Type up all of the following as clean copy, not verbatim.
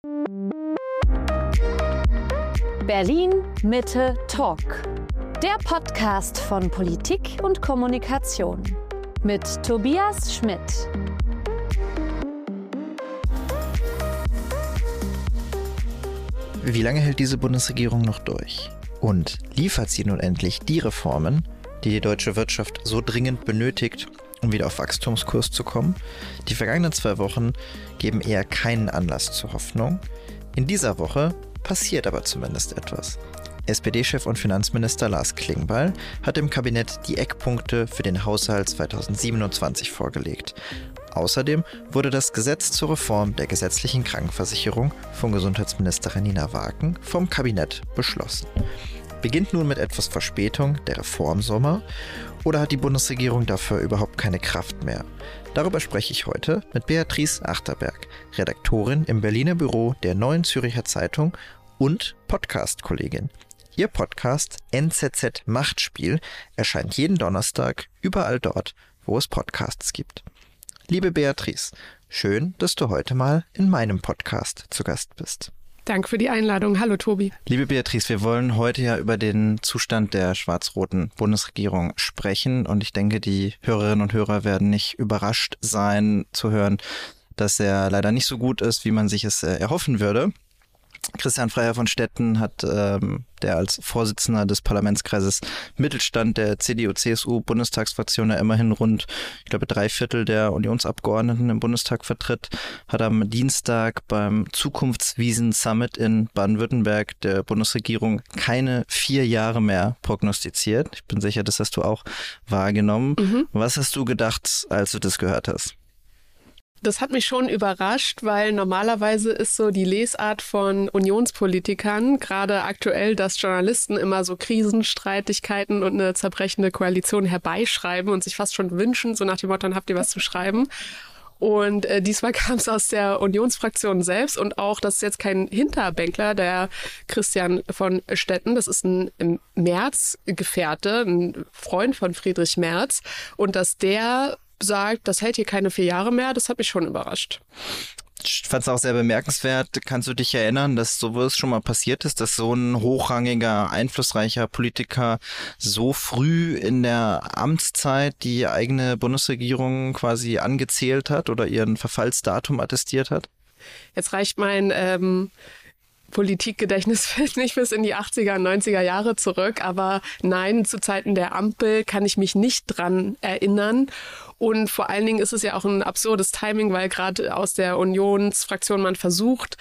Berlin Mitte Talk. Der Podcast von Politik und Kommunikation mit Tobias Schmidt. Wie lange hält diese Bundesregierung noch durch? Und liefert sie nun endlich die Reformen, die die deutsche Wirtschaft so dringend benötigt, um wieder auf Wachstumskurs zu kommen? Die vergangenen 2 Wochen geben eher keinen Anlass zur Hoffnung. In dieser Woche passiert aber zumindest etwas. SPD-Chef und Finanzminister Lars Klingbeil hat im Kabinett die Eckpunkte für den Haushalt 2027 vorgelegt. Außerdem wurde das Gesetz zur Reform der gesetzlichen Krankenversicherung von Gesundheitsministerin Nina Waken vom Kabinett beschlossen. Beginnt nun mit etwas Verspätung der Reformsommer oder hat die Bundesregierung dafür überhaupt keine Kraft mehr? Darüber spreche ich heute mit Beatrice Achterberg, Redaktorin im Berliner Büro der Neuen Zürcher Zeitung und Podcast-Kollegin. Ihr Podcast NZZ Machtspiel erscheint jeden Donnerstag überall dort, wo es Podcasts gibt. Liebe Beatrice, schön, dass du heute mal in meinem Podcast zu Gast bist. Danke für die Einladung. Hallo Tobi. Liebe Beatrice, wir wollen heute ja über den Zustand der schwarz-roten Bundesregierung sprechen und ich denke, die Hörerinnen und Hörer werden nicht überrascht sein zu hören, dass er leider nicht so gut ist, wie man sich es erhoffen würde. Christian Freiherr von Stetten hat, der als Vorsitzender des Parlamentskreises Mittelstand der CDU-CSU-Bundestagsfraktion ja immerhin rund, ich glaube, 3/4 der Unionsabgeordneten im Bundestag vertritt, hat am Dienstag beim Zukunftswiesen-Summit in Baden-Württemberg der Bundesregierung keine 4 Jahre mehr prognostiziert. Ich bin sicher, das hast du auch wahrgenommen. Was hast du gedacht, als du das gehört hast? Das hat mich schon überrascht, weil normalerweise ist so die Lesart von Unionspolitikern, gerade aktuell, dass Journalisten immer so Krisenstreitigkeiten und eine zerbrechende Koalition herbeischreiben und sich fast schon wünschen, so nach dem Motto, dann habt ihr was zu schreiben. Und diesmal kam es aus der Unionsfraktion selbst und auch, das ist jetzt kein Hinterbänkler, der Christian von Stetten, das ist ein Merz-Gefährte, ein Freund von Friedrich Merz und dass der sagt, das hält hier keine 4 Jahre mehr, das hat mich schon überrascht. Ich fand es auch sehr bemerkenswert. Kannst du dich erinnern, dass sowas schon mal passiert ist, dass so ein hochrangiger, einflussreicher Politiker so früh in der Amtszeit die eigene Bundesregierung quasi angezählt hat oder ihren Verfallsdatum attestiert hat? Jetzt reicht mein Politikgedächtnis nicht bis in die 80er, 90er Jahre zurück, aber nein, zu Zeiten der Ampel kann ich mich nicht dran erinnern. Und vor allen Dingen ist es ja auch ein absurdes Timing, weil gerade aus der Unionsfraktion man versucht,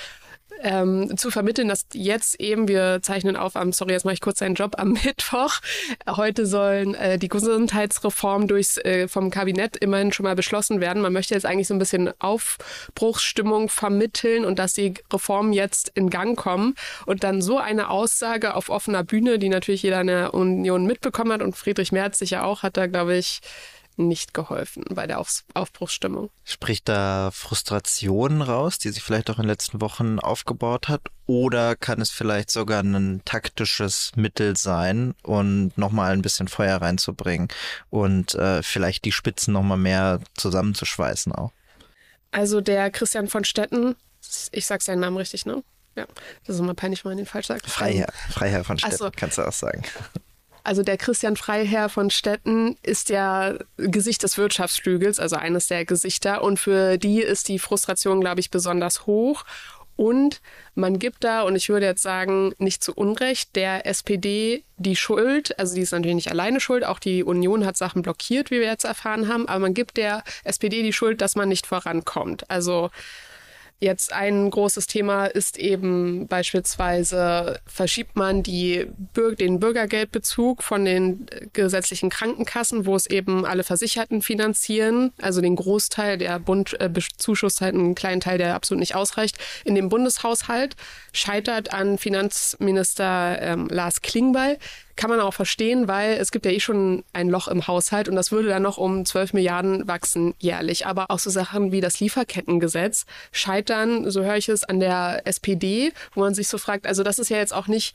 zu vermitteln, dass jetzt eben, wir zeichnen auf jetzt mache ich kurz einen Job am Mittwoch. Heute sollen die Gesundheitsreform vom Kabinett immerhin schon mal beschlossen werden. Man möchte jetzt eigentlich so ein bisschen Aufbruchsstimmung vermitteln und dass die Reformen jetzt in Gang kommen. Und dann so eine Aussage auf offener Bühne, die natürlich jeder in der Union mitbekommen hat und Friedrich Merz sicher auch, hat da, glaube ich, nicht geholfen bei der Aufbruchsstimmung. Spricht da Frustration raus, die sich vielleicht auch in den letzten Wochen aufgebaut hat? Oder kann es vielleicht sogar ein taktisches Mittel sein und nochmal ein bisschen Feuer reinzubringen und vielleicht die Spitzen nochmal mehr zusammenzuschweißen auch? Also der Christian von Stetten, ich sag seinen Namen richtig, ne? Ja, das ist immer peinlich, wenn man den falsch sagt. Freiherr von Stetten, kannst du auch sagen. Also der Christian Freiherr von Stetten ist ja Gesicht des Wirtschaftsflügels, also eines der Gesichter. Und für die ist die Frustration, glaube ich, besonders hoch. Und man gibt da, und ich würde jetzt sagen, nicht zu Unrecht, der SPD die Schuld, also die ist natürlich nicht alleine schuld, auch die Union hat Sachen blockiert, wie wir jetzt erfahren haben, aber man gibt der SPD die Schuld, dass man nicht vorankommt. Also jetzt ein großes Thema ist eben beispielsweise, verschiebt man den Bürgergeldbezug von den gesetzlichen Krankenkassen, wo es eben alle Versicherten finanzieren, also den Großteil, der Bund bezuschusst halt einen kleinen Teil, der absolut nicht ausreicht, in den Bundeshaushalt, scheitert an Finanzminister Lars Klingbeil. Kann man auch verstehen, weil es gibt ja schon ein Loch im Haushalt und das würde dann noch um 12 Milliarden wachsen jährlich. Aber auch so Sachen wie das Lieferkettengesetz scheitern, so höre ich es, an der SPD, wo man sich so fragt, also das ist ja jetzt auch nicht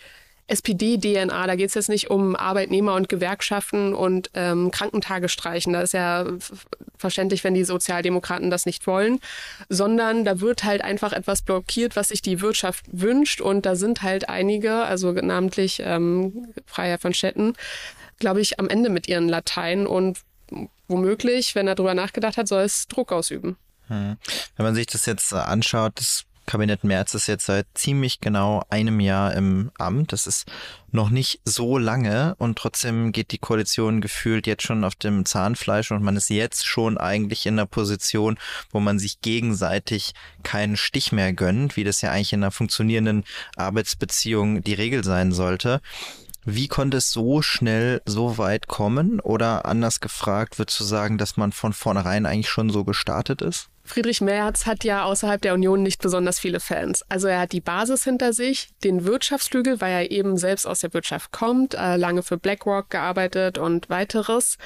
SPD-DNA. Da geht es jetzt nicht um Arbeitnehmer und Gewerkschaften und Krankentage streichen. Da ist ja verständlich, wenn die Sozialdemokraten das nicht wollen, sondern da wird halt einfach etwas blockiert, was sich die Wirtschaft wünscht. Und da sind halt einige, also namentlich Freiherr von Stetten, glaube ich, am Ende mit ihren Latein und womöglich, wenn er drüber nachgedacht hat, soll es Druck ausüben. Wenn man sich das jetzt anschaut, das Kabinett Merz ist jetzt seit ziemlich genau einem Jahr im Amt. Das ist noch nicht so lange und trotzdem geht die Koalition gefühlt jetzt schon auf dem Zahnfleisch und man ist jetzt schon eigentlich in einer Position, wo man sich gegenseitig keinen Stich mehr gönnt, wie das ja eigentlich in einer funktionierenden Arbeitsbeziehung die Regel sein sollte. Wie konnte es so schnell so weit kommen? Oder anders gefragt, würdest du sagen, dass man von vornherein eigentlich schon so gestartet ist? Friedrich Merz hat ja außerhalb der Union nicht besonders viele Fans. Also er hat die Basis hinter sich, den Wirtschaftsflügel, weil er eben selbst aus der Wirtschaft kommt, lange für BlackRock gearbeitet und weiteres.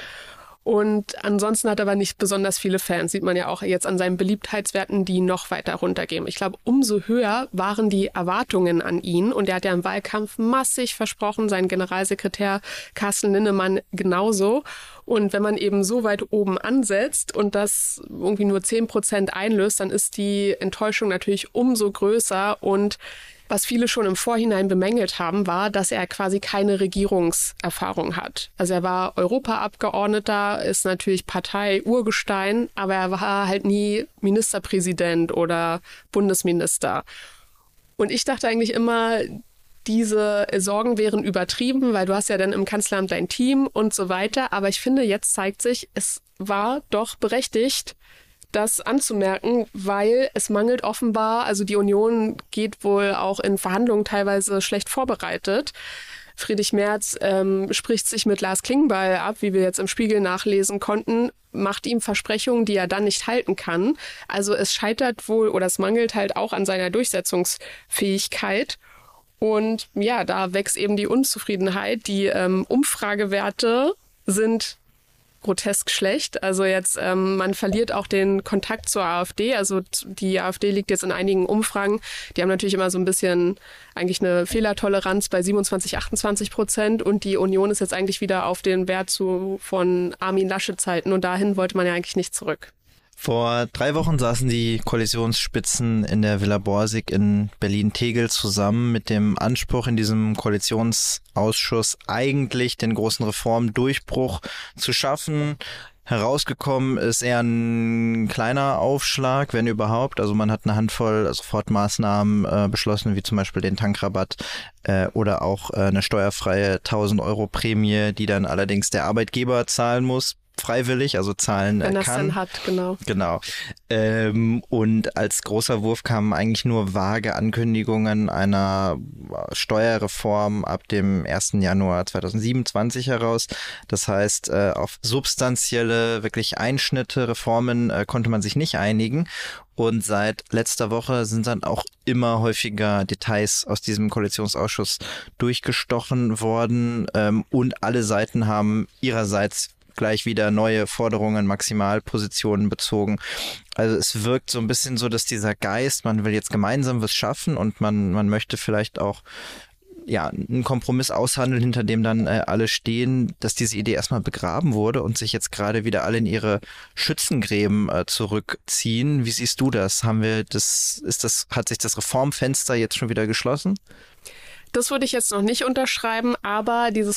Und ansonsten hat er aber nicht besonders viele Fans, sieht man ja auch jetzt an seinen Beliebtheitswerten, die noch weiter runtergehen. Ich glaube, umso höher waren die Erwartungen an ihn. Und er hat ja im Wahlkampf massig versprochen, sein Generalsekretär Carsten Linnemann genauso. Und wenn man eben so weit oben ansetzt und das irgendwie nur 10% einlöst, dann ist die Enttäuschung natürlich umso größer. Und was viele schon im Vorhinein bemängelt haben, war, dass er quasi keine Regierungserfahrung hat. Also er war Europaabgeordneter, ist natürlich Partei-Urgestein, aber er war halt nie Ministerpräsident oder Bundesminister. Und ich dachte eigentlich immer, diese Sorgen wären übertrieben, weil du hast ja dann im Kanzleramt dein Team und so weiter. Aber ich finde, jetzt zeigt sich, es war doch berechtigt, das anzumerken, weil es mangelt offenbar, also die Union geht wohl auch in Verhandlungen teilweise schlecht vorbereitet. Friedrich Merz spricht sich mit Lars Klingbeil ab, wie wir jetzt im Spiegel nachlesen konnten, macht ihm Versprechungen, die er dann nicht halten kann. Also es scheitert wohl oder es mangelt halt auch an seiner Durchsetzungsfähigkeit. Und ja, da wächst eben die Unzufriedenheit. Die Umfragewerte sind grotesk schlecht. Also jetzt, man verliert auch den Kontakt zur AfD. Also die AfD liegt jetzt in einigen Umfragen. Die haben natürlich immer so ein bisschen eigentlich eine Fehlertoleranz bei 27-28% und die Union ist jetzt eigentlich wieder auf den Wert von Armin Laschet-Zeiten und dahin wollte man ja eigentlich nicht zurück. Vor 3 Wochen saßen die Koalitionsspitzen in der Villa Borsig in Berlin-Tegel zusammen mit dem Anspruch, in diesem Koalitionsausschuss eigentlich den großen Reformdurchbruch zu schaffen. Herausgekommen ist eher ein kleiner Aufschlag, wenn überhaupt. Also man hat eine Handvoll Sofortmaßnahmen beschlossen, wie zum Beispiel den Tankrabatt oder auch eine steuerfreie 1.000 Euro Prämie, die dann allerdings der Arbeitgeber zahlen muss. Freiwillig, also zahlen kann. Wenn das dann hat, genau. Genau. Und als großer Wurf kamen eigentlich nur vage Ankündigungen einer Steuerreform ab dem 1. Januar 2027 heraus. Das heißt, auf substanzielle, wirklich Einschnitte, Reformen konnte man sich nicht einigen. Und seit letzter Woche sind dann auch immer häufiger Details aus diesem Koalitionsausschuss durchgestochen worden. Und alle Seiten haben ihrerseits gleich wieder neue Forderungen, Maximalpositionen bezogen. Also es wirkt so ein bisschen so, dass dieser Geist, man will jetzt gemeinsam was schaffen und man möchte vielleicht auch einen Kompromiss aushandeln, hinter dem dann alle stehen, dass diese Idee erstmal begraben wurde und sich jetzt gerade wieder alle in ihre Schützengräben zurückziehen. Wie siehst du das? Hat sich das Reformfenster jetzt schon wieder geschlossen? Das würde ich jetzt noch nicht unterschreiben, aber der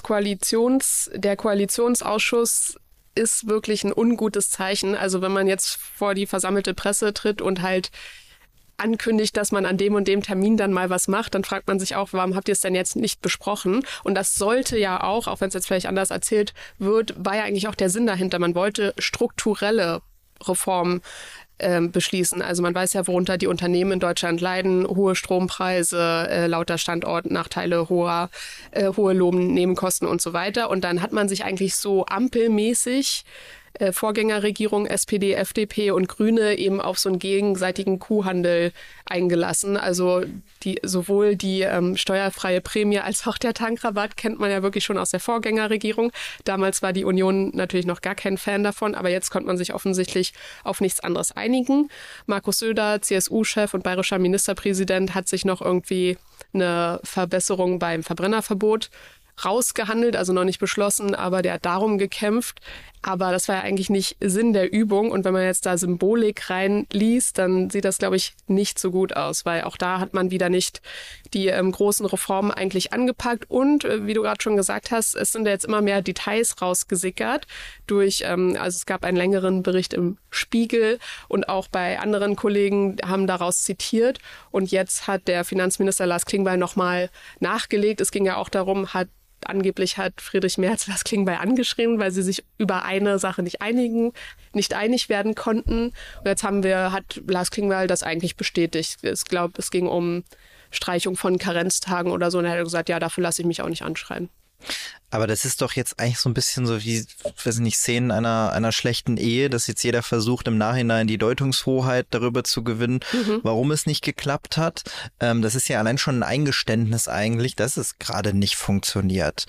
Koalitionsausschuss ist wirklich ein ungutes Zeichen. Also wenn man jetzt vor die versammelte Presse tritt und halt ankündigt, dass man an dem und dem Termin dann mal was macht, dann fragt man sich auch, warum habt ihr es denn jetzt nicht besprochen? Und das sollte ja auch wenn es jetzt vielleicht anders erzählt wird, war ja eigentlich auch der Sinn dahinter. Man wollte strukturelle Reformen beschließen. Also man weiß ja, worunter die Unternehmen in Deutschland leiden. Hohe Strompreise, lauter Standortnachteile, hohe Lohnnebenkosten und so weiter. Und dann hat man sich eigentlich so ampelmäßig Vorgängerregierung SPD, FDP und Grüne eben auf so einen gegenseitigen Kuhhandel eingelassen. Also sowohl die steuerfreie Prämie als auch der Tankrabatt kennt man ja wirklich schon aus der Vorgängerregierung. Damals war die Union natürlich noch gar kein Fan davon, aber jetzt konnte man sich offensichtlich auf nichts anderes einigen. Markus Söder, CSU-Chef und bayerischer Ministerpräsident, hat sich noch irgendwie eine Verbesserung beim Verbrennerverbot rausgehandelt, also noch nicht beschlossen, aber der hat darum gekämpft. Aber das war ja eigentlich nicht Sinn der Übung. Und wenn man jetzt da Symbolik reinliest, dann sieht das, glaube ich, nicht so gut aus, weil auch da hat man wieder nicht die großen Reformen eigentlich angepackt. Und wie du gerade schon gesagt hast, es sind ja jetzt immer mehr Details rausgesickert durch, also es gab einen längeren Bericht im Spiegel und auch bei anderen Kollegen haben daraus zitiert. Und jetzt hat der Finanzminister Lars Klingbeil nochmal nachgelegt. Es ging ja auch darum, angeblich hat Friedrich Merz Lars Klingbeil angeschrien, weil sie sich über eine Sache nicht einig werden konnten. Und jetzt hat Lars Klingbeil das eigentlich bestätigt. Ich glaube, es ging um Streichung von Karenztagen oder so. Und er hat gesagt, ja, dafür lasse ich mich auch nicht anschreien. Aber das ist doch jetzt eigentlich so ein bisschen so wie, weiß nicht, Szenen einer schlechten Ehe, dass jetzt jeder versucht, im Nachhinein die Deutungshoheit darüber zu gewinnen, warum es nicht geklappt hat. Das ist ja allein schon ein Eingeständnis eigentlich, dass es gerade nicht funktioniert.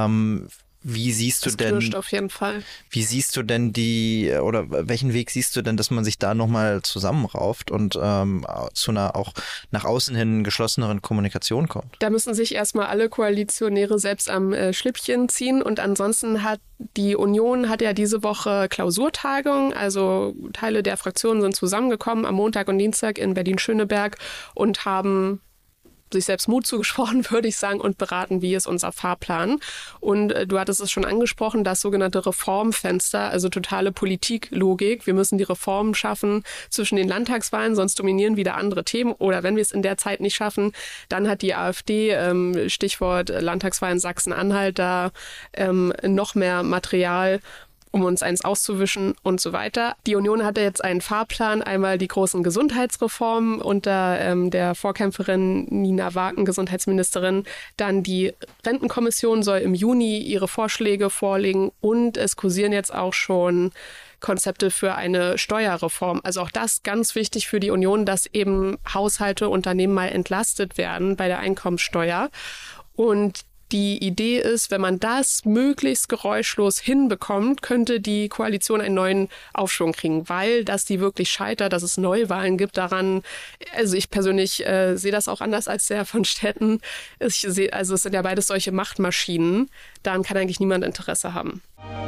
Wie siehst du denn? Das knirscht auf jeden Fall. Wie siehst du denn welchen Weg siehst du denn, dass man sich da nochmal zusammenrauft und zu einer auch nach außen hin geschlosseneren Kommunikation kommt? Da müssen sich erstmal alle Koalitionäre selbst am Schlippchen ziehen und ansonsten hat die Union ja diese Woche Klausurtagung, also Teile der Fraktionen sind zusammengekommen am Montag und Dienstag in Berlin-Schöneberg und haben sich selbst Mut zugesprochen, würde ich sagen, und beraten, wie ist unser Fahrplan. Und du hattest es schon angesprochen, das sogenannte Reformfenster, also totale Politiklogik. Wir müssen die Reformen schaffen zwischen den Landtagswahlen, sonst dominieren wieder andere Themen. Oder wenn wir es in der Zeit nicht schaffen, dann hat die AfD, Stichwort Landtagswahlen Sachsen-Anhalt, da noch mehr Material, um uns eins auszuwischen und so weiter. Die Union hatte jetzt einen Fahrplan, einmal die großen Gesundheitsreformen unter der Vorkämpferin Nina Wagen, Gesundheitsministerin. Dann die Rentenkommission soll im Juni ihre Vorschläge vorlegen und es kursieren jetzt auch schon Konzepte für eine Steuerreform. Also auch das ganz wichtig für die Union, dass eben Haushalte, Unternehmen mal entlastet werden bei der Einkommensteuer. Und die Idee ist, wenn man das möglichst geräuschlos hinbekommt, könnte die Koalition einen neuen Aufschwung kriegen, weil dass die wirklich scheitert, dass es Neuwahlen gibt daran. Also ich persönlich sehe das auch anders als der von Stetten. Es sind ja beides solche Machtmaschinen. Daran kann eigentlich niemand Interesse haben.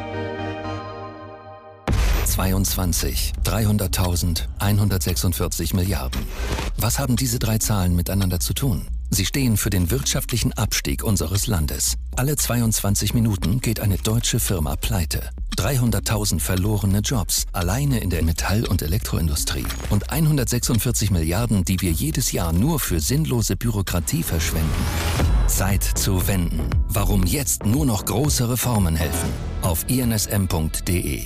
22, 300.000, 146 Milliarden. Was haben diese drei Zahlen miteinander zu tun? Sie stehen für den wirtschaftlichen Abstieg unseres Landes. Alle 22 Minuten geht eine deutsche Firma pleite. 300.000 verlorene Jobs, alleine in der Metall- und Elektroindustrie. Und 146 Milliarden, die wir jedes Jahr nur für sinnlose Bürokratie verschwenden. Zeit zu wenden. Warum jetzt nur noch große Reformen helfen? Auf insm.de.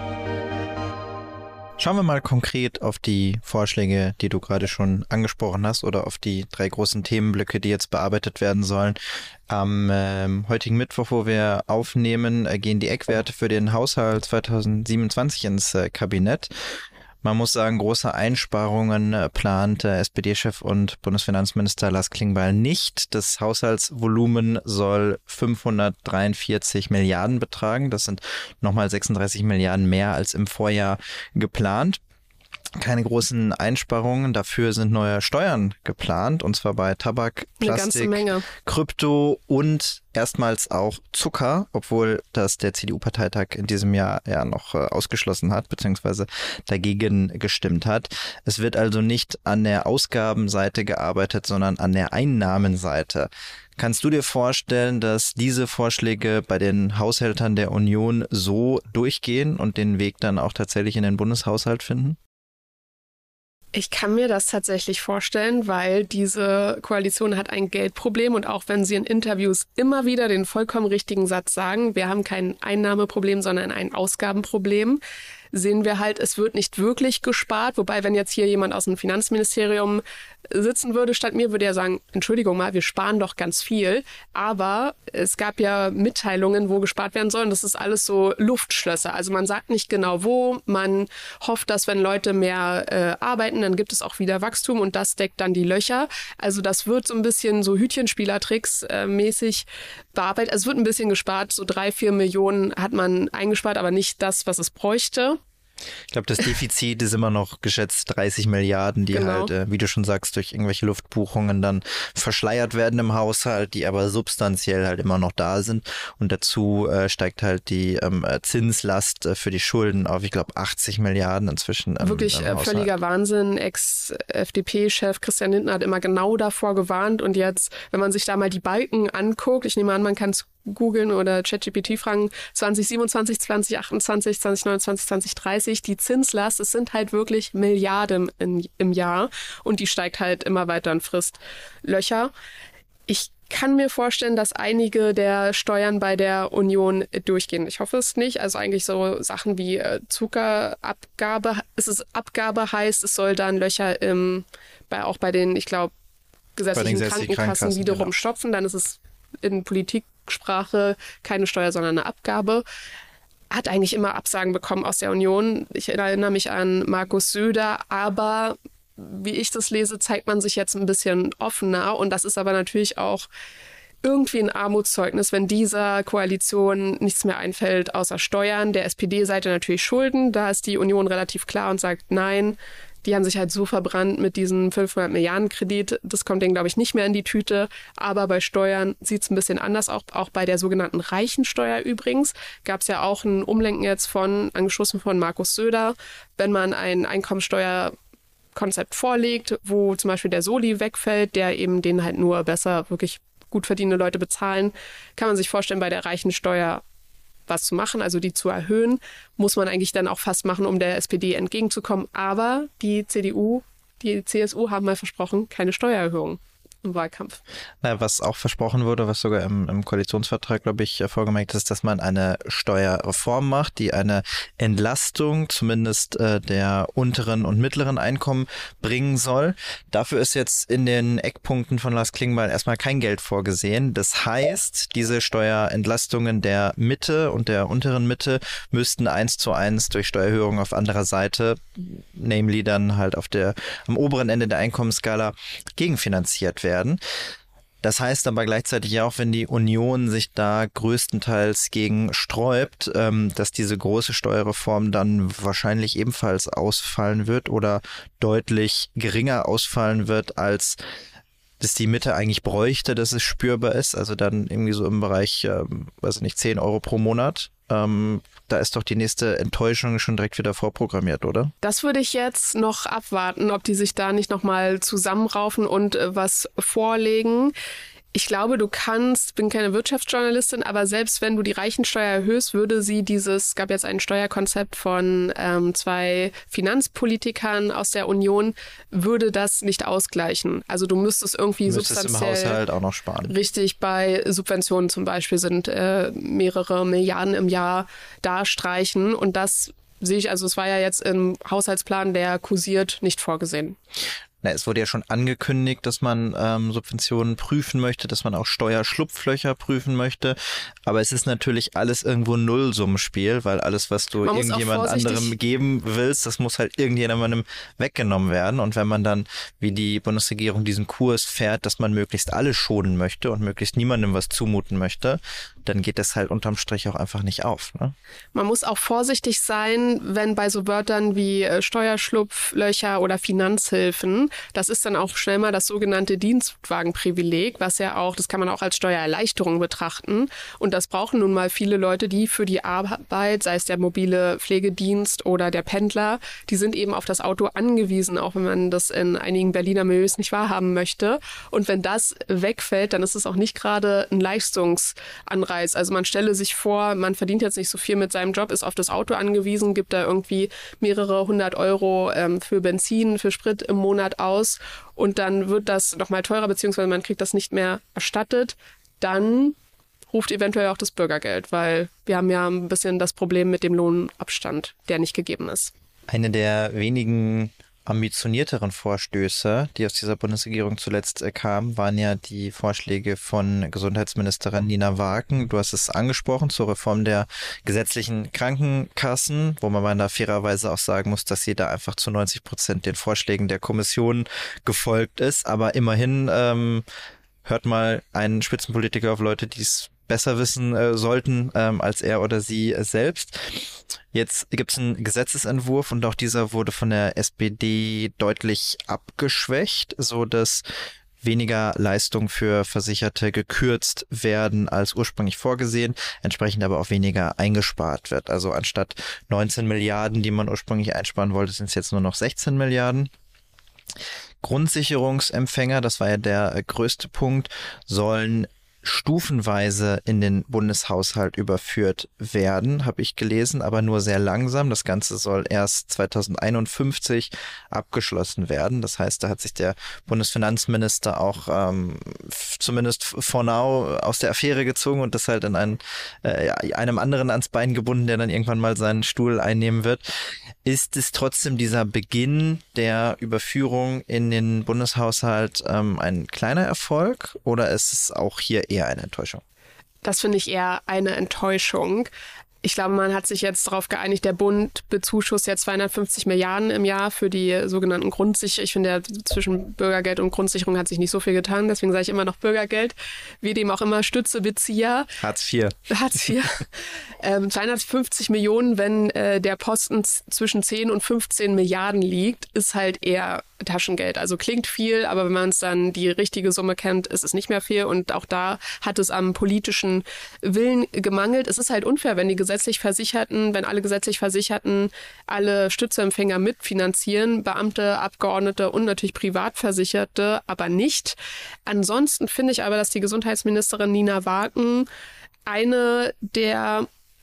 Schauen wir mal konkret auf die Vorschläge, die du gerade schon angesprochen hast, oder auf die 3 großen Themenblöcke, die jetzt bearbeitet werden sollen. Am heutigen Mittwoch, wo wir aufnehmen, gehen die Eckwerte für den Haushalt 2027 ins Kabinett. Man muss sagen, große Einsparungen plant SPD-Chef und Bundesfinanzminister Lars Klingbeil nicht. Das Haushaltsvolumen soll 543 Milliarden betragen. Das sind nochmal 36 Milliarden mehr als im Vorjahr geplant. Keine großen Einsparungen, dafür sind neue Steuern geplant, und zwar bei Tabak, Plastik, Krypto und erstmals auch Zucker, obwohl das der CDU-Parteitag in diesem Jahr ja noch ausgeschlossen hat, beziehungsweise dagegen gestimmt hat. Es wird also nicht an der Ausgabenseite gearbeitet, sondern an der Einnahmenseite. Kannst du dir vorstellen, dass diese Vorschläge bei den Haushältern der Union so durchgehen und den Weg dann auch tatsächlich in den Bundeshaushalt finden? Ich kann mir das tatsächlich vorstellen, weil diese Koalition hat ein Geldproblem und auch wenn sie in Interviews immer wieder den vollkommen richtigen Satz sagen, wir haben kein Einnahmeproblem, sondern ein Ausgabenproblem, sehen wir halt, es wird nicht wirklich gespart. Wobei, wenn jetzt hier jemand aus dem Finanzministerium sitzen würde statt mir, würde er sagen, Entschuldigung mal, wir sparen doch ganz viel. Aber es gab ja Mitteilungen, wo gespart werden soll. Und das ist alles so Luftschlösser. Also man sagt nicht genau wo. Man hofft, dass wenn Leute mehr arbeiten, dann gibt es auch wieder Wachstum und das deckt dann die Löcher. Also das wird so ein bisschen so Hütchenspielertricks mäßig bearbeitet. Also es wird ein bisschen gespart. So 3-4 Millionen hat man eingespart, aber nicht das, was es bräuchte. Ich glaube, das Defizit ist immer noch geschätzt 30 Milliarden, die Genau. halt, wie du schon sagst, durch irgendwelche Luftbuchungen dann verschleiert werden im Haushalt, die aber substanziell halt immer noch da sind. Und dazu steigt halt die Zinslast für die Schulden auf, ich glaube, 80 Milliarden inzwischen. Wirklich völliger Wahnsinn. Ex-FDP-Chef Christian Lindner hat immer genau davor gewarnt. Und jetzt, wenn man sich da mal die Balken anguckt, ich nehme an, man kann es googeln oder ChatGPT fragen, 2027, 2028, 2029, 2030, die Zinslast, es sind halt wirklich Milliarden im Jahr und die steigt halt immer weiter und frisst Löcher. Ich kann mir vorstellen, dass einige der Steuern bei der Union durchgehen. Ich hoffe es nicht. Also eigentlich so Sachen wie Zuckerabgabe. Abgabe heißt, es soll dann Löcher auch bei den, ich glaube, gesetzlichen Krankenkassen wiederum stopfen. Dann ist es in Politiksprache keine Steuer, sondern eine Abgabe. Hat eigentlich immer Absagen bekommen aus der Union. Ich erinnere mich an Markus Söder, aber wie ich das lese, zeigt man sich jetzt ein bisschen offener. Und das ist aber natürlich auch irgendwie ein Armutszeugnis, wenn dieser Koalition nichts mehr einfällt außer Steuern. Der SPD-Seite natürlich Schulden. Da ist die Union relativ klar und sagt, nein, die haben sich halt so verbrannt mit diesem 500 Milliarden Kredit. Das kommt denen, glaube ich, nicht mehr in die Tüte. Aber bei Steuern sieht es ein bisschen anders aus. Auch bei der sogenannten Reichensteuer übrigens gab es ja auch ein Umlenken jetzt angeschossen von Markus Söder. Wenn man ein Einkommensteuerkonzept vorlegt, wo zum Beispiel der Soli wegfällt, der eben den halt nur besser wirklich gut verdienende Leute bezahlen, kann man sich vorstellen, bei der Reichensteuer was zu machen, also die zu erhöhen, muss man eigentlich dann auch fast machen, um der SPD entgegenzukommen. Aber die CDU, die CSU haben mal versprochen, keine Steuererhöhung im Wahlkampf. Was auch versprochen wurde, was sogar im Koalitionsvertrag, glaube ich, vorgemerkt ist, dass man eine Steuerreform macht, die eine Entlastung zumindest der unteren und mittleren Einkommen bringen soll. Dafür ist jetzt in den Eckpunkten von Lars Klingbeil erstmal kein Geld vorgesehen. Das heißt, diese Steuerentlastungen der Mitte und der unteren Mitte müssten 1:1 durch Steuererhöhungen auf anderer Seite, namely dann halt am oberen Ende der Einkommensskala, gegenfinanziert werden. Das heißt aber gleichzeitig auch, wenn die Union sich da größtenteils gegen sträubt, dass diese große Steuerreform dann wahrscheinlich ebenfalls ausfallen wird oder deutlich geringer ausfallen wird, als das die Mitte eigentlich bräuchte, dass es spürbar ist. Also dann irgendwie so im Bereich, 10 Euro pro Monat. Da ist doch die nächste Enttäuschung schon direkt wieder vorprogrammiert, oder? Das würde ich jetzt noch abwarten, ob die sich da nicht nochmal zusammenraufen und was vorlegen. Ich glaube, bin keine Wirtschaftsjournalistin, aber selbst wenn du die Reichensteuer erhöhst, es gab jetzt ein Steuerkonzept von 2 Finanzpolitikern aus der Union, würde das nicht ausgleichen. Also du müsstest irgendwie substanziell im Haushalt auch noch sparen. Richtig, bei Subventionen zum Beispiel sind mehrere Milliarden im Jahr da streichen und das sehe ich, also es war ja jetzt im Haushaltsplan, der kursiert, nicht vorgesehen. Es wurde ja schon angekündigt, dass man Subventionen prüfen möchte, dass man auch Steuerschlupflöcher prüfen möchte. Aber es ist natürlich alles irgendwo ein Nullsummenspiel, weil alles, was du irgendjemand anderem geben willst, das muss halt irgendjemandem weggenommen werden. Und wenn man dann, wie die Bundesregierung, diesen Kurs fährt, dass man möglichst alle schonen möchte und möglichst niemandem was zumuten möchte, dann geht das halt unterm Strich auch einfach nicht auf. Ne? Man muss auch vorsichtig sein, wenn bei so Wörtern wie Steuerschlupflöcher oder Finanzhilfen, das ist dann auch schnell mal das sogenannte Dienstwagenprivileg, das kann man auch als Steuererleichterung betrachten. Und das brauchen nun mal viele Leute, die für die Arbeit, sei es der mobile Pflegedienst oder der Pendler, die sind eben auf das Auto angewiesen, auch wenn man das in einigen Berliner Milieus nicht wahrhaben möchte. Und wenn das wegfällt, dann ist es auch nicht gerade ein Leistungsanreiz. Also man stelle sich vor, man verdient jetzt nicht so viel mit seinem Job, ist auf das Auto angewiesen, gibt da irgendwie mehrere 100 Euro für Benzin, für Sprit im Monat aus und dann wird das nochmal teurer, beziehungsweise man kriegt das nicht mehr erstattet. Dann ruft eventuell auch das Bürgergeld, weil wir haben ja ein bisschen das Problem mit dem Lohnabstand, der nicht gegeben ist. Eine der wenigen ambitionierteren Vorstöße, die aus dieser Bundesregierung zuletzt kamen, waren ja die Vorschläge von Gesundheitsministerin Nina Wagen. Du hast es angesprochen, zur Reform der gesetzlichen Krankenkassen, wo man da fairerweise auch sagen muss, dass sie da einfach zu 90% den Vorschlägen der Kommission gefolgt ist. Aber immerhin hört mal ein Spitzenpolitiker auf Leute, die es besser wissen sollten als er oder sie selbst. Jetzt gibt es einen Gesetzesentwurf und auch dieser wurde von der SPD deutlich abgeschwächt, so dass weniger Leistungen für Versicherte gekürzt werden als ursprünglich vorgesehen, entsprechend aber auch weniger eingespart wird. Also anstatt 19 Milliarden, die man ursprünglich einsparen wollte, sind es jetzt nur noch 16 Milliarden. Grundsicherungsempfänger, das war ja der größte Punkt, sollen stufenweise in den Bundeshaushalt überführt werden, habe ich gelesen, aber nur sehr langsam. Das Ganze soll erst 2051 abgeschlossen werden. Das heißt, da hat sich der Bundesfinanzminister auch zumindest for now aus der Affäre gezogen und das halt in einem anderen ans Bein gebunden, der dann irgendwann mal seinen Stuhl einnehmen wird. Ist es trotzdem dieser Beginn der Überführung in den Bundeshaushalt ein kleiner Erfolg oder ist es auch hier eher eine Enttäuschung? Das finde ich eher eine Enttäuschung. Ich glaube, man hat sich jetzt darauf geeinigt, der Bund bezuschusst ja 250 Milliarden im Jahr für die sogenannten Grundsicherungen. Ich finde, zwischen Bürgergeld und Grundsicherung hat sich nicht so viel getan. Deswegen sage ich immer noch Bürgergeld. Wie dem auch immer, Stützebezieher. Hartz IV. 250 Millionen, wenn der Posten zwischen 10 und 15 Milliarden liegt, ist halt eher Taschengeld. Also klingt viel, aber wenn man es dann die richtige Summe kennt, ist es nicht mehr viel. Und auch da hat es am politischen Willen gemangelt. Es ist halt unfair, wenn alle gesetzlich Versicherten alle Stützeempfänger mitfinanzieren, Beamte, Abgeordnete und natürlich Privatversicherte, aber nicht. Ansonsten finde ich aber, dass die Gesundheitsministerin Nina Wagen eine der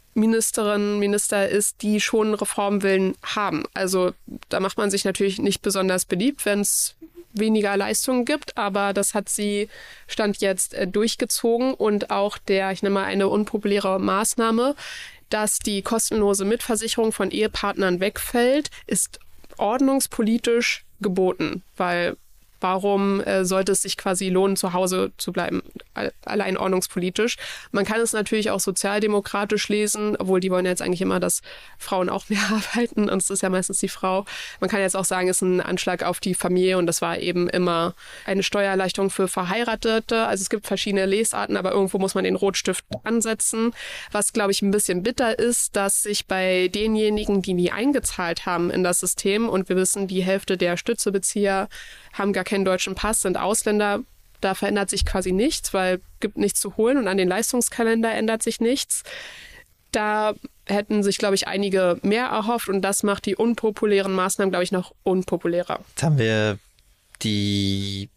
Minister ist, die schon Reformwillen haben. Also da macht man sich natürlich nicht besonders beliebt, wenn es weniger Leistungen gibt, aber das hat sie Stand jetzt durchgezogen und auch ich nenne mal eine unpopuläre Maßnahme, dass die kostenlose Mitversicherung von Ehepartnern wegfällt, ist ordnungspolitisch geboten, weil warum sollte es sich quasi lohnen, zu Hause zu bleiben, allein ordnungspolitisch. Man kann es natürlich auch sozialdemokratisch lesen, obwohl die wollen ja jetzt eigentlich immer, dass Frauen auch mehr arbeiten und es ist ja meistens die Frau. Man kann jetzt auch sagen, es ist ein Anschlag auf die Familie und das war eben immer eine Steuererleichterung für Verheiratete. Also es gibt verschiedene Lesarten, aber irgendwo muss man den Rotstift ansetzen. Was, glaube ich, ein bisschen bitter ist, dass sich bei denjenigen, die nie eingezahlt haben in das System und wir wissen, die Hälfte der Stützebezieher haben gar keinen deutschen Pass, sind Ausländer. Da verändert sich quasi nichts, weil es gibt nichts zu holen und an den Leistungskalender ändert sich nichts. Da hätten sich, glaube ich, einige mehr erhofft und das macht die unpopulären Maßnahmen, glaube ich, noch unpopulärer. Jetzt haben wir die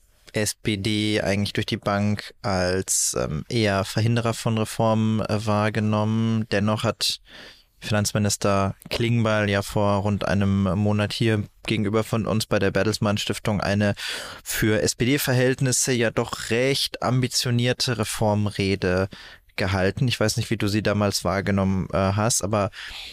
SPD eigentlich durch die Bank als eher Verhinderer von Reformen wahrgenommen. Dennoch hat Finanzminister Klingbeil ja vor rund einem Monat hier gegenüber von uns bei der Bertelsmann Stiftung eine für SPD-Verhältnisse ja doch recht ambitionierte Reformrede gehalten. Ich weiß nicht, wie du sie damals wahrgenommen hast, aber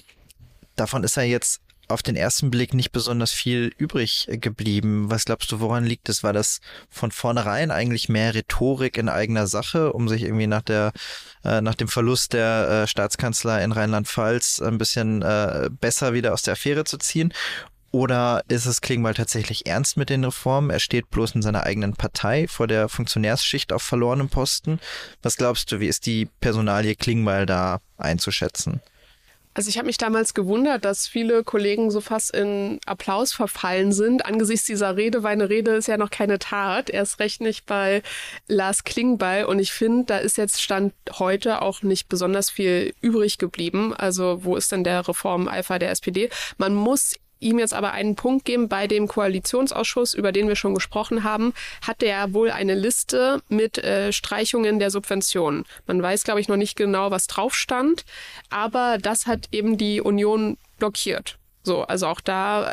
davon ist ja jetzt auf den ersten Blick nicht besonders viel übrig geblieben. Was glaubst du, woran liegt es? War das von vornherein eigentlich mehr Rhetorik in eigener Sache, um sich irgendwie nach dem Verlust der Staatskanzler in Rheinland-Pfalz ein bisschen besser wieder aus der Affäre zu ziehen? Oder ist es Klingbeil tatsächlich ernst mit den Reformen? Er steht bloß in seiner eigenen Partei vor der Funktionärsschicht auf verlorenem Posten. Was glaubst du, wie ist die Personalie Klingbeil da einzuschätzen? Also ich habe mich damals gewundert, dass viele Kollegen so fast in Applaus verfallen sind angesichts dieser Rede, weil eine Rede ist ja noch keine Tat, erst recht nicht bei Lars Klingbeil. Und ich finde, da ist jetzt Stand heute auch nicht besonders viel übrig geblieben. Also wo ist denn der Reformeifer der SPD? Man muss ihm jetzt aber einen Punkt geben, bei dem Koalitionsausschuss, über den wir schon gesprochen haben, hatte er wohl eine Liste mit Streichungen der Subventionen. Man weiß, glaube ich, noch nicht genau, was drauf stand, aber das hat eben die Union blockiert. So, also auch da,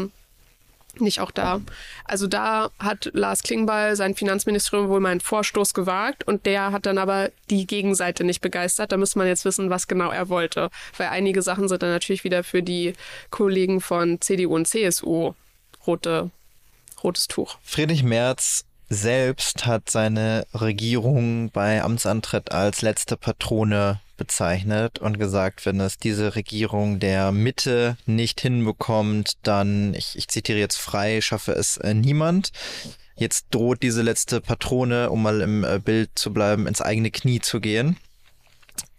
Also da hat Lars Klingbeil, sein Finanzministerium, wohl mal einen Vorstoß gewagt und der hat dann aber die Gegenseite nicht begeistert. Da müsste man jetzt wissen, was genau er wollte. Weil einige Sachen sind dann natürlich wieder für die Kollegen von CDU und CSU rotes Tuch. Friedrich Merz selbst hat seine Regierung bei Amtsantritt als letzte Patrone bezeichnet und gesagt, wenn es diese Regierung der Mitte nicht hinbekommt, dann, ich zitiere jetzt frei, schaffe es niemand. Jetzt droht diese letzte Patrone, um mal im Bild zu bleiben, ins eigene Knie zu gehen.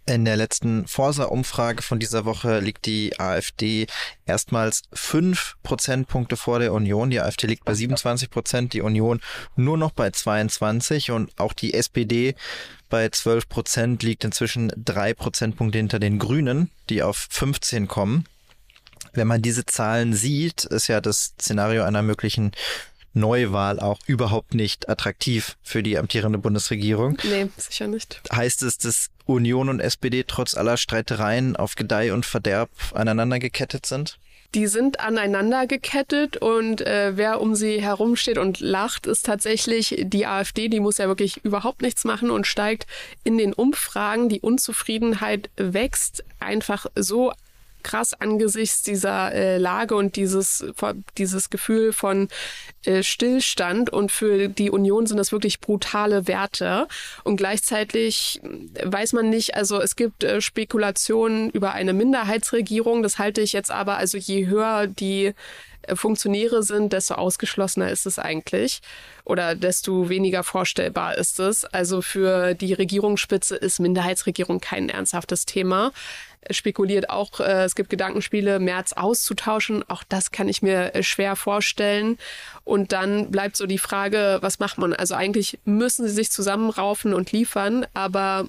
In der letzten Forsa-Umfrage von dieser Woche liegt die AfD erstmals 5 Prozentpunkte vor der Union. Die AfD liegt bei 27%, die Union nur noch bei 22% und auch die SPD bei 12% liegt inzwischen 3 Prozentpunkte hinter den Grünen, die auf 15 kommen. Wenn man diese Zahlen sieht, ist ja das Szenario einer möglichen Neuwahl auch überhaupt nicht attraktiv für die amtierende Bundesregierung. Nee, sicher nicht. Heißt es, dass Union und SPD trotz aller Streitereien auf Gedeih und Verderb aneinander gekettet sind? Die sind aneinander gekettet und wer um sie herumsteht und lacht, ist tatsächlich die AfD. Die muss ja wirklich überhaupt nichts machen und steigt in den Umfragen. Die Unzufriedenheit wächst einfach so krass angesichts dieser Lage und dieses Gefühl von Stillstand. Und für die Union sind das wirklich brutale Werte. Und gleichzeitig weiß man nicht, also es gibt Spekulationen über eine Minderheitsregierung. Das halte ich jetzt aber, also je höher die Funktionäre sind, desto ausgeschlossener ist es eigentlich oder desto weniger vorstellbar ist es. Also für die Regierungsspitze ist Minderheitsregierung kein ernsthaftes Thema. Spekuliert auch, es gibt Gedankenspiele, Merz auszutauschen. Auch das kann ich mir schwer vorstellen. Und dann bleibt so die Frage, was macht man? Also eigentlich müssen sie sich zusammenraufen und liefern, aber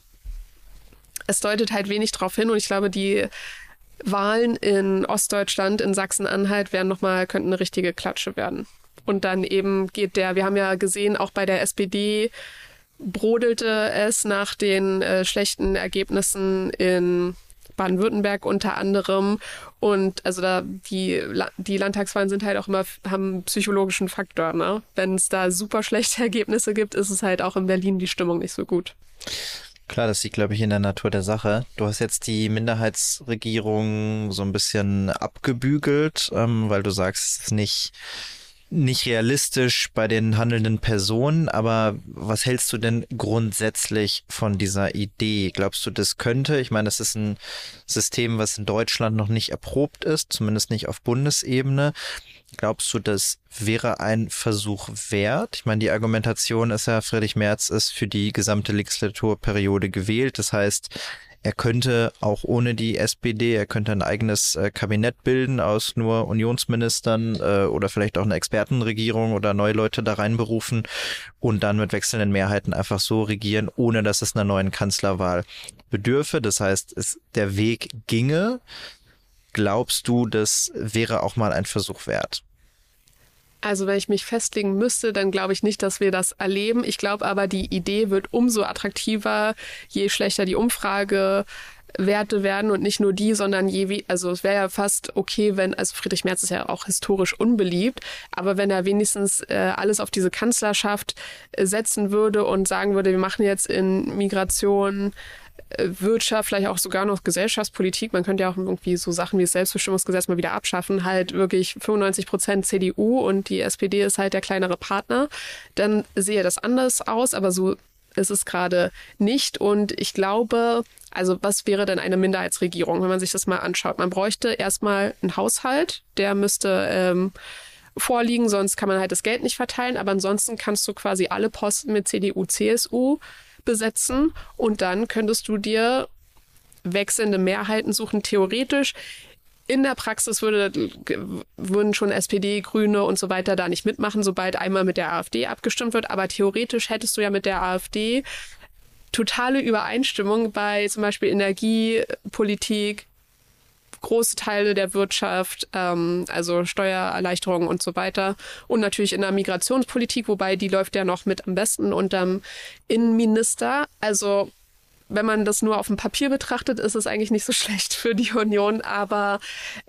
es deutet halt wenig drauf hin. Und ich glaube, die Wahlen in Ostdeutschland, in Sachsen-Anhalt könnten eine richtige Klatsche werden. Und dann eben wir haben ja gesehen, auch bei der SPD brodelte es nach den schlechten Ergebnissen in Baden-Württemberg unter anderem. Und also die Landtagswahlen sind halt auch immer, haben einen psychologischen Faktor, ne? Wenn es da super schlechte Ergebnisse gibt, ist es halt auch in Berlin die Stimmung nicht so gut. Klar, das liegt, glaube ich, in der Natur der Sache. Du hast jetzt die Minderheitsregierung so ein bisschen abgebügelt, weil du sagst, es ist nicht realistisch bei den handelnden Personen, aber was hältst du denn grundsätzlich von dieser Idee? Glaubst du, das könnte? Ich meine, das ist ein System, was in Deutschland noch nicht erprobt ist, zumindest nicht auf Bundesebene. Glaubst du, das wäre ein Versuch wert? Ich meine, die Argumentation ist ja, Friedrich Merz ist für die gesamte Legislaturperiode gewählt. Das heißt, er könnte auch ohne die SPD, er könnte ein eigenes Kabinett bilden aus nur Unionsministern oder vielleicht auch eine Expertenregierung oder neue Leute da reinberufen und dann mit wechselnden Mehrheiten einfach so regieren, ohne dass es einer neuen Kanzlerwahl bedürfe. Das heißt, der Weg ginge. Glaubst du, das wäre auch mal ein Versuch wert? Also wenn ich mich festlegen müsste, dann glaube ich nicht, dass wir das erleben. Ich glaube aber, die Idee wird umso attraktiver, je schlechter die Umfragewerte werden und nicht nur die, sondern also es wäre ja fast okay, also Friedrich Merz ist ja auch historisch unbeliebt, aber wenn er wenigstens alles auf diese Kanzlerschaft setzen würde und sagen würde, wir machen jetzt in Migration, Wirtschaft, vielleicht auch sogar noch Gesellschaftspolitik. Man könnte ja auch irgendwie so Sachen wie das Selbstbestimmungsgesetz mal wieder abschaffen. Halt wirklich 95% CDU und die SPD ist halt der kleinere Partner. Dann sehe das anders aus, aber so ist es gerade nicht. Und ich glaube, also was wäre denn eine Minderheitsregierung, wenn man sich das mal anschaut? Man bräuchte erstmal einen Haushalt, der müsste vorliegen, sonst kann man halt das Geld nicht verteilen. Aber ansonsten kannst du quasi alle Posten mit CDU, CSU besetzen und dann könntest du dir wechselnde Mehrheiten suchen, theoretisch. In der Praxis würden schon SPD, Grüne und so weiter da nicht mitmachen, sobald einmal mit der AfD abgestimmt wird, aber theoretisch hättest du ja mit der AfD totale Übereinstimmung bei zum Beispiel Energiepolitik, große Teile der Wirtschaft, also Steuererleichterungen und so weiter. Und natürlich in der Migrationspolitik, wobei die läuft ja noch mit am besten unterm Innenminister. Also wenn man das nur auf dem Papier betrachtet, ist es eigentlich nicht so schlecht für die Union. Aber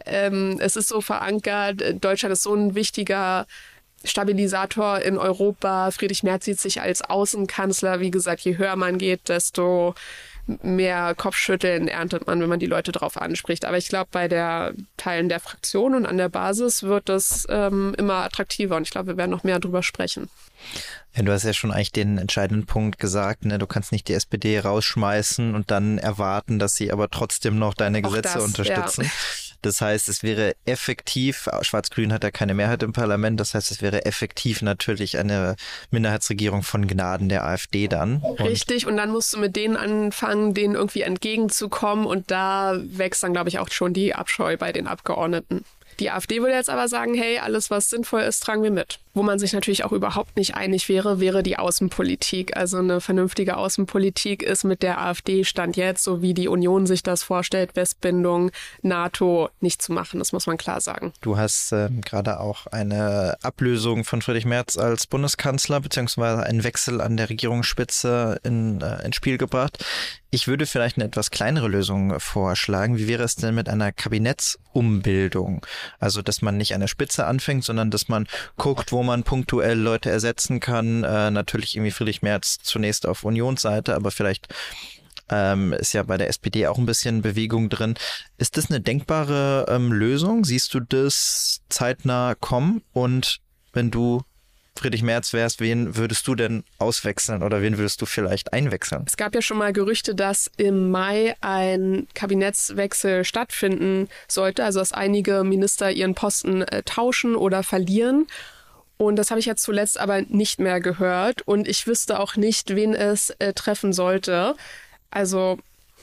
es ist so verankert, Deutschland ist so ein wichtiger Stabilisator in Europa. Friedrich Merz sieht sich als Außenkanzler. Wie gesagt, je höher man geht, desto mehr Kopfschütteln erntet man, wenn man die Leute drauf anspricht. Aber ich glaube, bei der Teilen der Fraktion und an der Basis wird das immer attraktiver. Und ich glaube, wir werden noch mehr drüber sprechen. Ja, du hast ja schon eigentlich den entscheidenden Punkt gesagt, ne? Du kannst nicht die SPD rausschmeißen und dann erwarten, dass sie aber trotzdem noch deine Gesetze unterstützen. Das heißt, es wäre effektiv, Schwarz-Grün hat ja keine Mehrheit im Parlament, das heißt, es wäre effektiv natürlich eine Minderheitsregierung von Gnaden der AfD dann. Richtig, und dann musst du mit denen anfangen, denen irgendwie entgegenzukommen und da wächst dann, glaube ich, auch schon die Abscheu bei den Abgeordneten. Die AfD würde jetzt aber sagen, hey, alles, was sinnvoll ist, tragen wir mit. Wo man sich natürlich auch überhaupt nicht einig wäre, wäre die Außenpolitik. Also eine vernünftige Außenpolitik ist mit der AfD Stand jetzt, so wie die Union sich das vorstellt, Westbindung, NATO, nicht zu machen. Das muss man klar sagen. Du hast gerade auch eine Ablösung von Friedrich Merz als Bundeskanzler beziehungsweise einen Wechsel an der Regierungsspitze ins Spiel gebracht. Ich würde vielleicht eine etwas kleinere Lösung vorschlagen. Wie wäre es denn mit einer Kabinettsumbildung? Also, dass man nicht an der Spitze anfängt, sondern dass man guckt, wo man punktuell Leute ersetzen kann. Natürlich irgendwie Friedrich Merz zunächst auf Unionsseite, aber vielleicht ist ja bei der SPD auch ein bisschen Bewegung drin. Ist das eine denkbare Lösung? Siehst du das zeitnah kommen? Und wenn du Friedrich Merz wärst, wen würdest du denn auswechseln oder wen würdest du vielleicht einwechseln? Es gab ja schon mal Gerüchte, dass im Mai ein Kabinettswechsel stattfinden sollte, also dass einige Minister ihren Posten tauschen oder verlieren. Und das habe ich jetzt zuletzt aber nicht mehr gehört und ich wüsste auch nicht, wen es treffen sollte. Also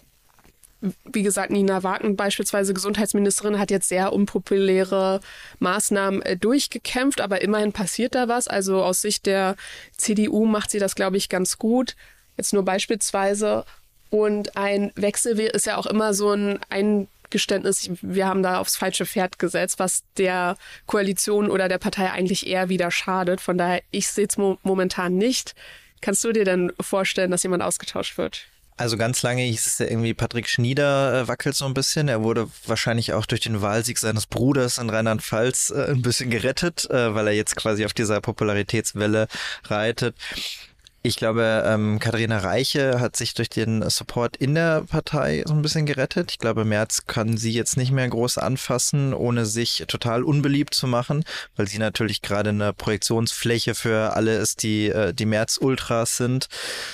wie gesagt, Nina Wagen, beispielsweise Gesundheitsministerin, hat jetzt sehr unpopuläre Maßnahmen durchgekämpft, aber immerhin passiert da was. Also aus Sicht der CDU macht sie das, glaube ich, ganz gut. Jetzt nur beispielsweise. Und ein Wechsel ist ja auch immer so ein Eingeständnis, wir haben da aufs falsche Pferd gesetzt, was der Koalition oder der Partei eigentlich eher wieder schadet. Von daher, ich sehe es momentan nicht. Kannst du dir denn vorstellen, dass jemand ausgetauscht wird? Also ganz lange hieß es ja irgendwie, Patrick Schnieder wackelt so ein bisschen. Er wurde wahrscheinlich auch durch den Wahlsieg seines Bruders in Rheinland-Pfalz ein bisschen gerettet, weil er jetzt quasi auf dieser Popularitätswelle reitet. Ich glaube, Katharina Reiche hat sich durch den Support in der Partei so ein bisschen gerettet. Ich glaube, Merz kann sie jetzt nicht mehr groß anfassen, ohne sich total unbeliebt zu machen, weil sie natürlich gerade eine Projektionsfläche für alle ist, die Merz-Ultras sind.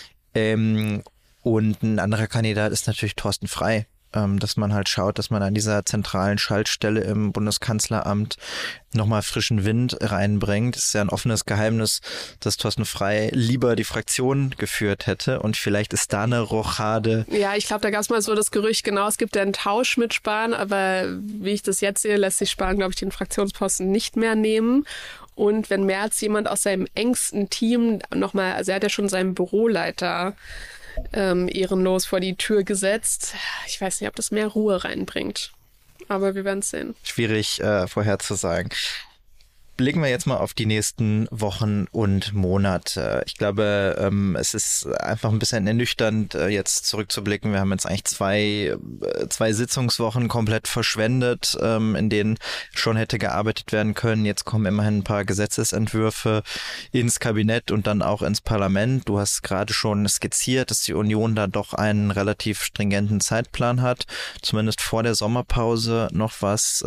Und ein anderer Kandidat ist natürlich Thorsten Frey, dass man halt schaut, dass man an dieser zentralen Schaltstelle im Bundeskanzleramt nochmal frischen Wind reinbringt. Es ist ja ein offenes Geheimnis, dass Thorsten Frey lieber die Fraktion geführt hätte und vielleicht ist da eine Rochade. Ja, ich glaube, da gab es mal so das Gerücht, genau, es gibt ja einen Tausch mit Spahn, aber wie ich das jetzt sehe, lässt sich Spahn, glaube ich, den Fraktionsposten nicht mehr nehmen. Und wenn Merz jemand aus seinem engsten Team nochmal, also er hat ja schon seinen Büroleiter ehrenlos vor die Tür gesetzt. Ich weiß nicht, ob das mehr Ruhe reinbringt. Aber wir werden es sehen. Schwierig vorherzusagen. Blicken wir jetzt mal auf die nächsten Wochen und Monate. Ich glaube, es ist einfach ein bisschen ernüchternd, jetzt zurückzublicken. Wir haben jetzt eigentlich zwei Sitzungswochen komplett verschwendet, in denen schon hätte gearbeitet werden können. Jetzt kommen immerhin ein paar Gesetzesentwürfe ins Kabinett und dann auch ins Parlament. Du hast gerade schon skizziert, dass die Union da doch einen relativ stringenten Zeitplan hat, zumindest vor der Sommerpause noch was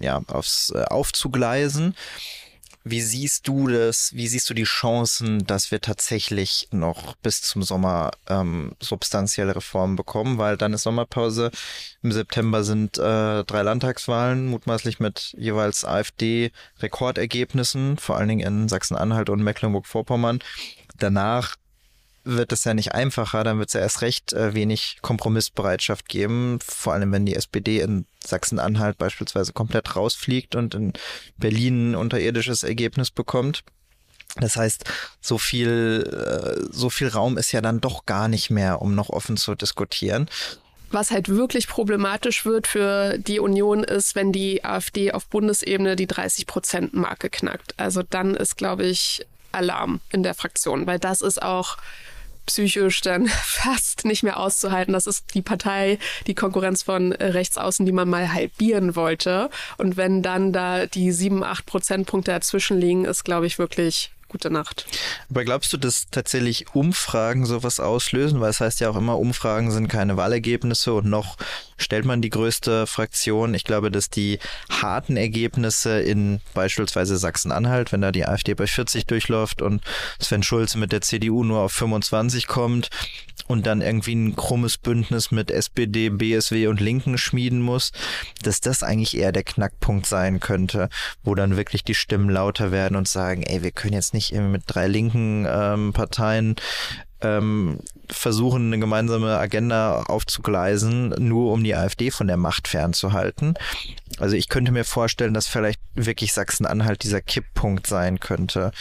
aufzugleisen. Wie siehst du das? Wie siehst du die Chancen, dass wir tatsächlich noch bis zum Sommer substanzielle Reformen bekommen? Weil dann ist Sommerpause. Im September sind 3 Landtagswahlen, mutmaßlich mit jeweils AfD-Rekordergebnissen, vor allen Dingen in Sachsen-Anhalt und Mecklenburg-Vorpommern. Danach wird es ja nicht einfacher, dann wird es ja erst recht wenig Kompromissbereitschaft geben, vor allem wenn die SPD in Sachsen-Anhalt beispielsweise komplett rausfliegt und in Berlin ein unterirdisches Ergebnis bekommt. Das heißt, so viel Raum ist ja dann doch gar nicht mehr, um noch offen zu diskutieren. Was halt wirklich problematisch wird für die Union ist, wenn die AfD auf Bundesebene die 30%-Marke knackt. Also dann ist, glaube ich, Alarm in der Fraktion, weil das ist auch psychisch dann fast nicht mehr auszuhalten. Das ist die Partei, die Konkurrenz von rechts außen, die man mal halbieren wollte. Und wenn dann da die 7-8 Prozentpunkte dazwischen liegen, ist, glaube ich, wirklich gute Nacht. Aber glaubst du, dass tatsächlich Umfragen sowas auslösen? Weil es heißt ja auch immer, Umfragen sind keine Wahlergebnisse und noch stellt man die größte Fraktion. Ich glaube, dass die harten Ergebnisse in beispielsweise Sachsen-Anhalt, wenn da die AfD bei 40 durchläuft und Sven Schulze mit der CDU nur auf 25 kommt und dann irgendwie ein krummes Bündnis mit SPD, BSW und Linken schmieden muss, dass das eigentlich eher der Knackpunkt sein könnte, wo dann wirklich die Stimmen lauter werden und sagen, ey, wir können jetzt nicht mit 3 linken Parteien versuchen, eine gemeinsame Agenda aufzugleisen, nur um die AfD von der Macht fernzuhalten. Also ich könnte mir vorstellen, dass vielleicht wirklich Sachsen-Anhalt dieser Kipppunkt sein könnte,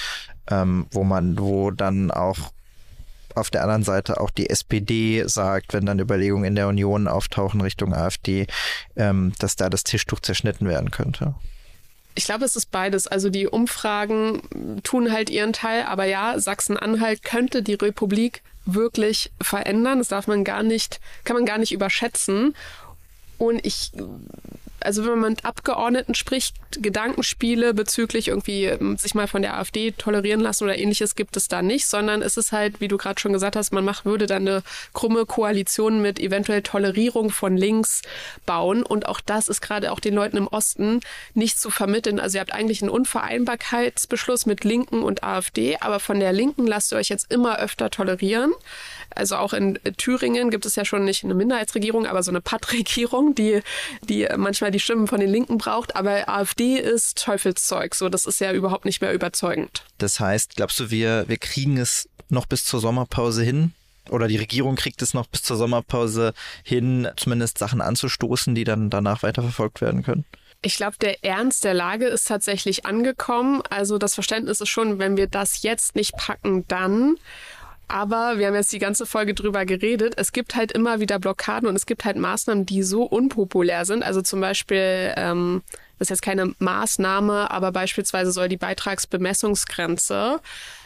wo dann auch auf der anderen Seite auch die SPD sagt, wenn dann Überlegungen in der Union auftauchen Richtung AfD, dass da das Tischtuch zerschnitten werden könnte. Ich glaube, es ist beides. Also die Umfragen tun halt ihren Teil, aber ja, Sachsen-Anhalt könnte die Republik wirklich verändern. Das kann man gar nicht überschätzen. Und also wenn man mit Abgeordneten spricht, Gedankenspiele bezüglich irgendwie sich mal von der AfD tolerieren lassen oder ähnliches gibt es da nicht, sondern es ist halt, wie du gerade schon gesagt hast, würde dann eine krumme Koalition mit eventuell Tolerierung von links bauen und auch das ist gerade auch den Leuten im Osten nicht zu vermitteln. Also ihr habt eigentlich einen Unvereinbarkeitsbeschluss mit Linken und AfD, aber von der Linken lasst ihr euch jetzt immer öfter tolerieren. Also auch in Thüringen gibt es ja schon nicht eine Minderheitsregierung, aber so eine Pattregierung, die manchmal die Stimmen von den Linken braucht. Aber AfD ist Teufelszeug. So, das ist ja überhaupt nicht mehr überzeugend. Das heißt, glaubst du, wir kriegen es noch bis zur Sommerpause hin? Oder die Regierung kriegt es noch bis zur Sommerpause hin, zumindest Sachen anzustoßen, die dann danach weiterverfolgt werden können? Ich glaube, der Ernst der Lage ist tatsächlich angekommen. Also das Verständnis ist schon, wenn wir das jetzt nicht packen, dann. Aber wir haben jetzt die ganze Folge drüber geredet. Es gibt halt immer wieder Blockaden und es gibt halt Maßnahmen, die so unpopulär sind. Also zum Beispiel, das ist jetzt keine Maßnahme, aber beispielsweise soll die Beitragsbemessungsgrenze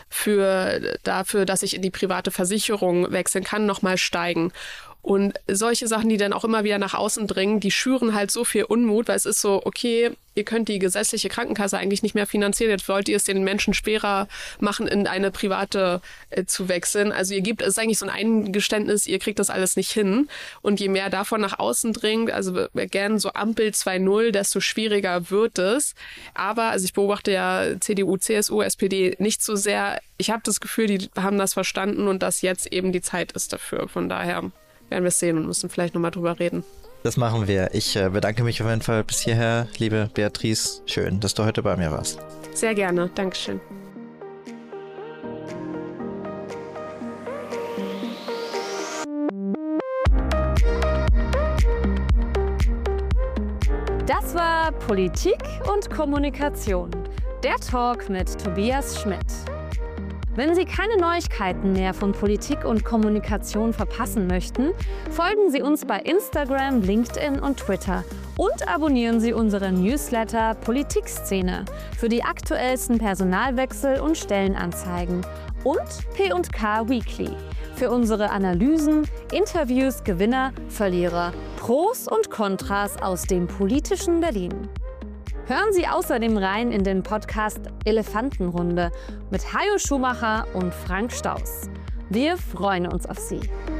dafür, dass ich in die private Versicherung wechseln kann, nochmal steigen. Und solche Sachen, die dann auch immer wieder nach außen dringen, die schüren halt so viel Unmut, weil es ist so, okay, ihr könnt die gesetzliche Krankenkasse eigentlich nicht mehr finanzieren, jetzt wollt ihr es den Menschen schwerer machen, in eine private zu wechseln. Also es ist eigentlich so ein Eingeständnis, ihr kriegt das alles nicht hin. Und je mehr davon nach außen dringt, also gern so Ampel 2.0, desto schwieriger wird es. Aber, also ich beobachte ja CDU, CSU, SPD nicht so sehr. Ich habe das Gefühl, die haben das verstanden und dass jetzt eben die Zeit ist dafür. Von daher werden wir es sehen und müssen vielleicht nochmal drüber reden. Das machen wir. Ich bedanke mich auf jeden Fall bis hierher, liebe Beatrice. Schön, dass du heute bei mir warst. Sehr gerne. Dankeschön. Das war Politik und Kommunikation. Der Talk mit Tobias Schmidt. Wenn Sie keine Neuigkeiten mehr von Politik und Kommunikation verpassen möchten, folgen Sie uns bei Instagram, LinkedIn und Twitter und abonnieren Sie unseren Newsletter Politikszene für die aktuellsten Personalwechsel und Stellenanzeigen und P&K Weekly für unsere Analysen, Interviews, Gewinner, Verlierer, Pros und Kontras aus dem politischen Berlin. Hören Sie außerdem rein in den Podcast Elefantenrunde mit Hajo Schumacher und Frank Staus. Wir freuen uns auf Sie.